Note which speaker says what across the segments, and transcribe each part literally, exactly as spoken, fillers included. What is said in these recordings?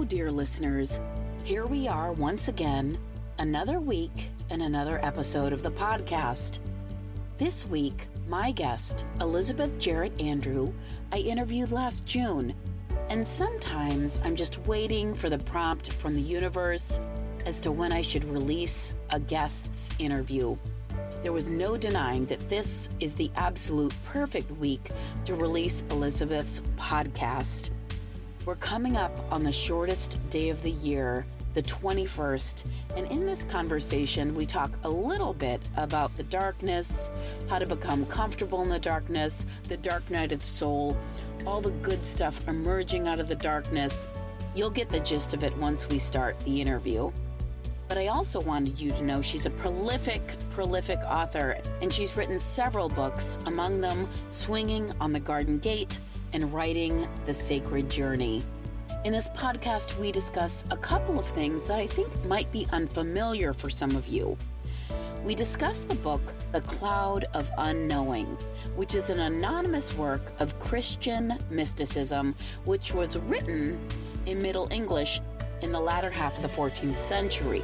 Speaker 1: Hello, dear listeners. Here we are once again, another week and another episode of the podcast. This week, my guest, Elizabeth Jarrett Andrew, I interviewed last June. And sometimes I'm just waiting for the prompt from the universe as to when I should release a guest's interview. There was no denying that this is the absolute perfect week to release Elizabeth's podcast. We're coming up on the shortest day of the year, the twenty-first, and in this conversation, we talk a little bit about the darkness, how to become comfortable in the darkness, the dark night of the soul, all the good stuff emerging out of the darkness. You'll get the gist of it once we start the interview. But I also wanted you to know she's a prolific, prolific author, and she's written several books, among them Swinging on the Garden Gate and Writing the Sacred Journey. In this podcast, we discuss a couple of things that I think might be unfamiliar for some of you. We discuss the book, The Cloud of Unknowing, which is an anonymous work of Christian mysticism, which was written in Middle English in the latter half of the fourteenth century.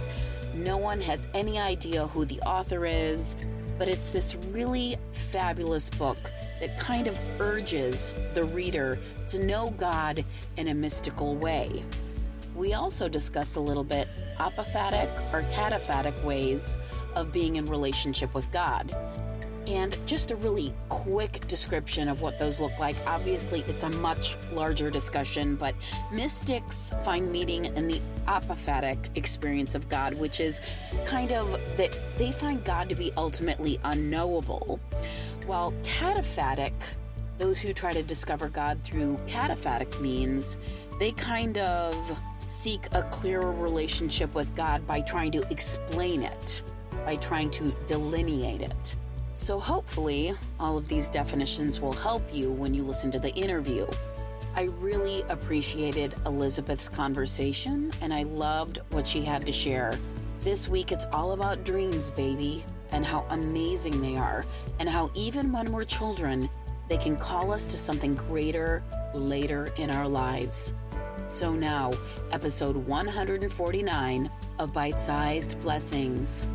Speaker 1: No one has any idea who the author is, but it's this really fabulous book that kind of urges the reader to know God in a mystical way. We also discuss a little bit apophatic or cataphatic ways of being in relationship with God. And just a really quick description of what those look like. Obviously, it's a much larger discussion, but mystics find meaning in the apophatic experience of God, which is kind of that they find God to be ultimately unknowable. While cataphatic, those who try to discover God through cataphatic means, they kind of seek a clearer relationship with God by trying to explain it, by trying to delineate it. So hopefully, all of these definitions will help you when you listen to the interview. I really appreciated Elizabeth's conversation, and I loved what she had to share. This week, it's all about dreams, baby, and how amazing they are, and how even when we're children, they can call us to something greater later in our lives. So now, episode one hundred forty-nine of Bite-Sized Blessings.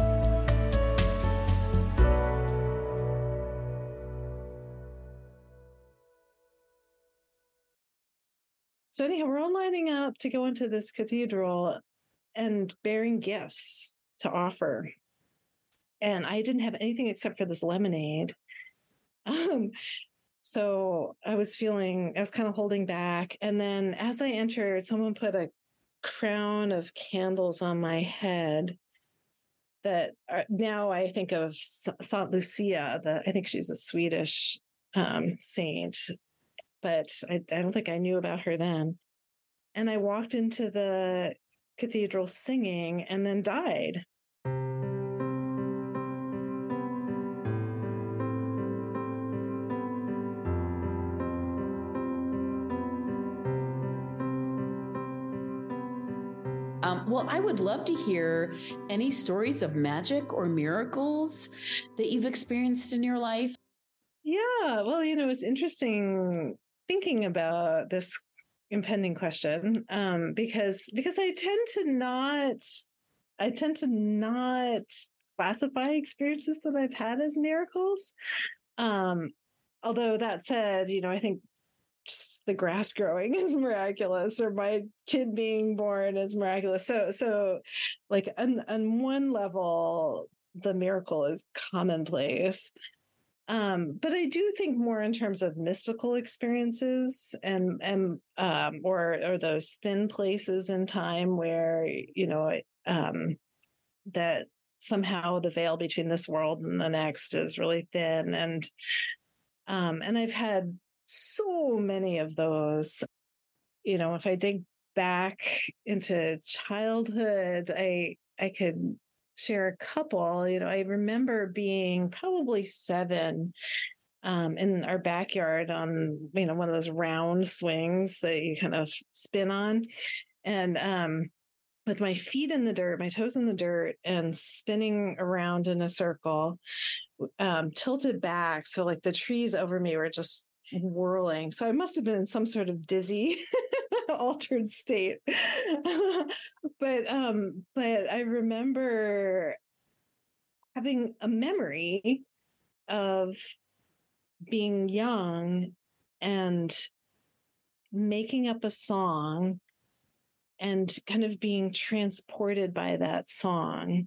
Speaker 2: So anyhow, we're all lining up to go into this cathedral and bearing gifts to offer. And I didn't have anything except for this lemonade. Um, so I was feeling, I was kind of holding back. And then as I entered, someone put a crown of candles on my head that are, now I think of Saint Lucia. The, I think she's a Swedish um, saint. But I, I don't think I knew about her then. And I walked into the cathedral singing and then died.
Speaker 1: Um, well, I would love to hear any stories of magic or miracles that you've experienced in your life.
Speaker 2: Yeah, well, you know, it's interesting thinking about this impending question um, because because I tend to not I tend to not classify experiences that I've had as miracles. Um, although that said, you know, I think just the grass growing is miraculous, or my kid being born is miraculous. So so like on, on one level, the miracle is commonplace. Um, but I do think more in terms of mystical experiences and and um, or or those thin places in time where, you know, um, that somehow the veil between this world and the next is really thin. And um, and I've had so many of those. You know, if I dig back into childhood, I I could share a couple. You know, I remember being probably seven um, in our backyard on, you know, one of those round swings that you kind of spin on. And um, with my feet in the dirt, my toes in the dirt, and spinning around in a circle, um, tilted back. So like the trees over me were just whirling. So I must have been in some sort of dizzy, altered state. but um, but I remember having a memory of being young and making up a song and kind of being transported by that song.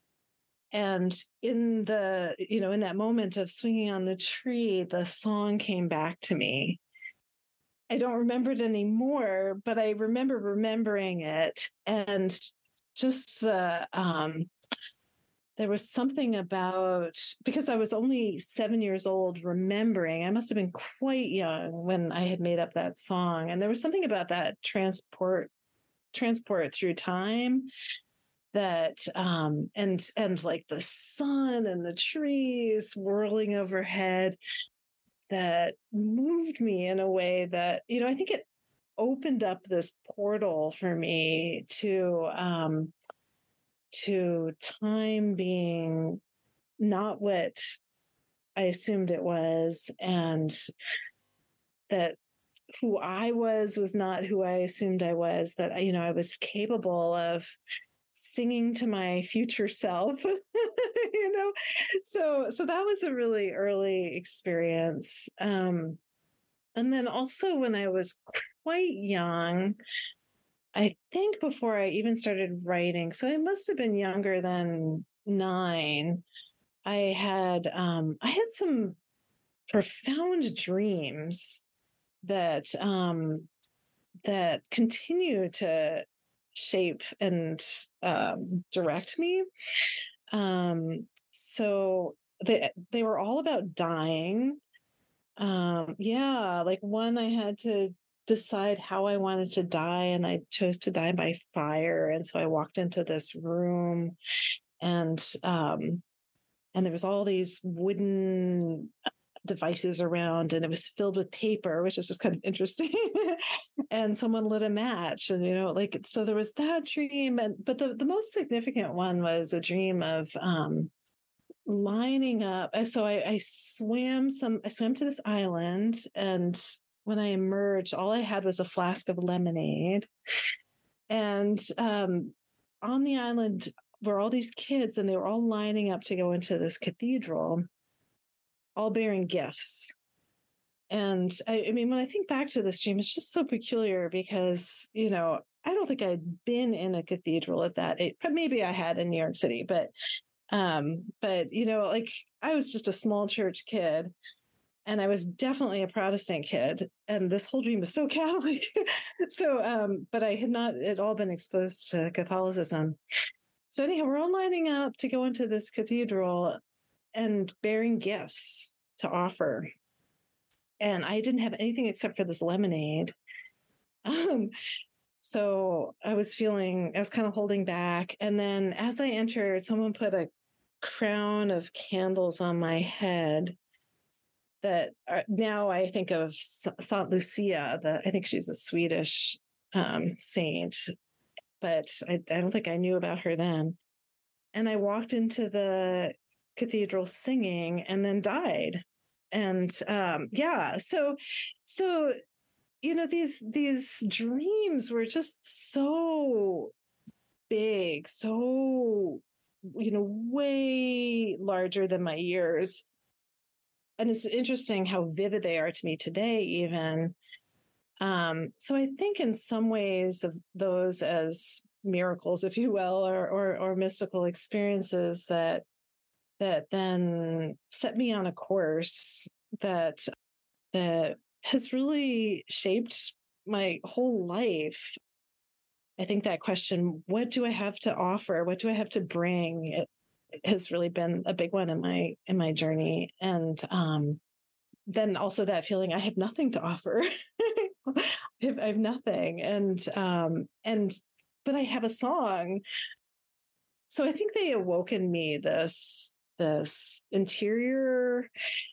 Speaker 2: And in the, you know, in that moment of swinging on the tree, the song came back to me. I don't remember it anymore, but I remember remembering it. And just the, um, there was something about, because I was only seven years old, remembering, I must have been quite young when I had made up that song. And there was something about that transport, transport through time that um and and like the sun and the trees swirling overhead that moved me in a way that, you know, I think it opened up this portal for me to um to time being not what I assumed it was, and that who I was was not who I assumed I was, that, you know, I was capable of singing to my future self. You know, so so that was a really early experience. Um and then also when I was quite young, I think before I even started writing, so I must have been younger than nine, I had um I had some profound dreams that um that continue to shape and um, direct me. Um, so they they were all about dying. Um, yeah, like one I had to decide how I wanted to die, and I chose to die by fire. And so I walked into this room, and um, and there was all these wooden devices around, and it was filled with paper, which is just kind of interesting. And someone lit a match, and, you know, like, so there was that dream. And but the, the most significant one was a dream of um lining up. So I, I swam some I swam to this island, and when I emerged, all I had was a flask of lemonade. And um on the island were all these kids, and they were all lining up to go into this cathedral, all bearing gifts. And I, I mean, when I think back to this dream, it's just so peculiar because, you know, I don't think I'd been in a cathedral at that age. But maybe I had in New York City, but, um, but, you know, like I was just a small church kid, and I was definitely a Protestant kid. And this whole dream was so Catholic. so, um, but I had not at all been exposed to Catholicism. So anyhow, we're all lining up to go into this cathedral and bearing gifts to offer. And I didn't have anything except for this lemonade. Um, so I was feeling, I was kind of holding back. And then as I entered, someone put a crown of candles on my head that are, now I think of Saint Lucia. The, I think she's a Swedish um, saint, but I, I don't think I knew about her then. And I walked into the cathedral singing, and then died. And um, yeah, so so you know, these these dreams were just so big, so, you know, way larger than my years. And it's interesting how vivid they are to me today, even. Um, so I think in some ways of those as miracles, if you will, or or, or mystical experiences that that then set me on a course that that has really shaped my whole life. I think that question, what do I have to offer? What do I have to bring? It, it has really been a big one in my in my journey. And um, then also that feeling I have nothing to offer. I, have, I have nothing. And um, and but I have a song. So I think they awoke in me this this interior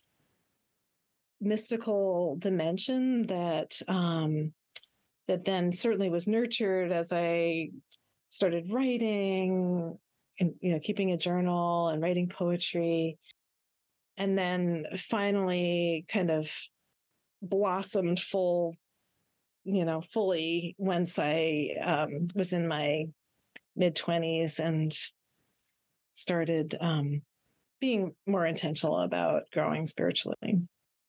Speaker 2: mystical dimension that um, that then certainly was nurtured as I started writing and, you know, keeping a journal and writing poetry, and then finally kind of blossomed full, you know, fully once I um, was in my mid twenties and started um, being more intentional about growing spiritually.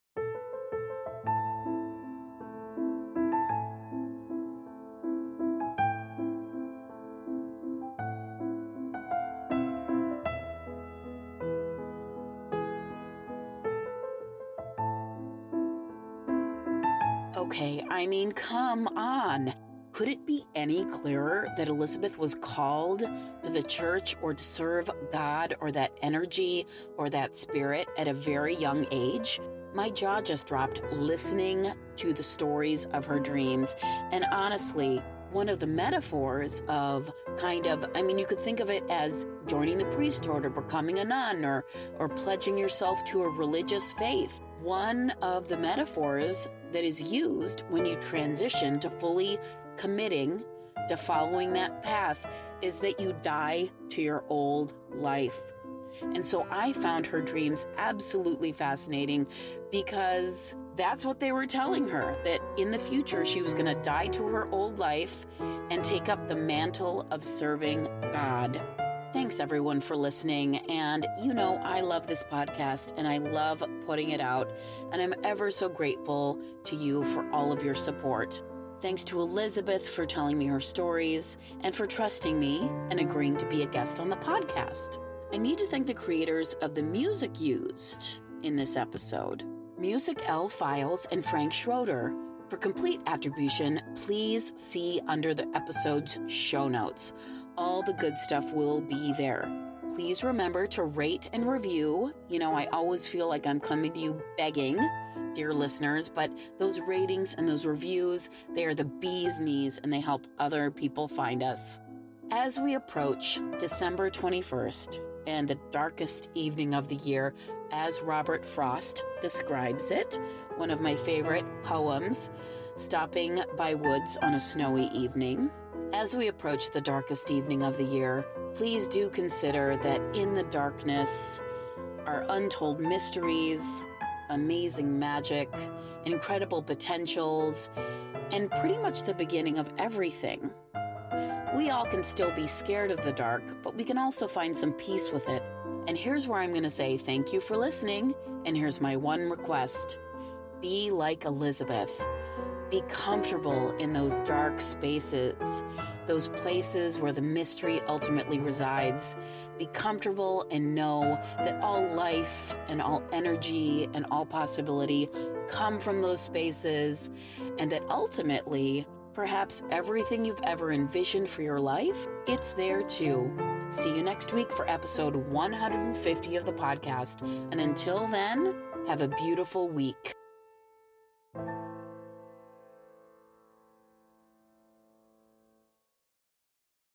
Speaker 1: Okay, I mean, come on. Could it be any clearer that Elizabeth was called to the church or to serve God or that energy or that spirit at a very young age? My jaw just dropped listening to the stories of her dreams. And honestly, one of the metaphors of kind of, I mean, you could think of it as joining the priesthood or becoming a nun or, or pledging yourself to a religious faith. One of the metaphors that is used when you transition to fully committing to following that path is that you die to your old life. And so I found her dreams absolutely fascinating because that's what they were telling her, that in the future she was going to die to her old life and take up the mantle of serving God. Thanks everyone for listening. And you know, I love this podcast and I love putting it out. And I'm ever so grateful to you for all of your support. Thanks to Elizabeth for telling me her stories and for trusting me and agreeing to be a guest on the podcast. I need to thank the creators of the music used in this episode, Music L Files and Frank Schroeder. For complete attribution, please see under the episode's show notes. All the good stuff will be there. Please remember to rate and review. You know, I always feel like I'm coming to you begging, dear listeners, but those ratings and those reviews, they are the bee's knees and they help other people find us. As we approach December twenty-first and the darkest evening of the year, as Robert Frost describes it, one of my favorite poems, Stopping by Woods on a Snowy Evening. As we approach the darkest evening of the year, please do consider that in the darkness are untold mysteries, amazing magic, incredible potentials, and pretty much the beginning of everything. We all can still be scared of the dark, but we can also find some peace with it. And here's where I'm going to say thank you for listening, and here's my one request. Be like Elizabeth. Be comfortable in those dark spaces, those places where the mystery ultimately resides. Be comfortable and know that all life and all energy and all possibility come from those spaces, and that ultimately, perhaps everything you've ever envisioned for your life, it's there too. See you next week for episode one hundred fifty of the podcast. And until then, have a beautiful week.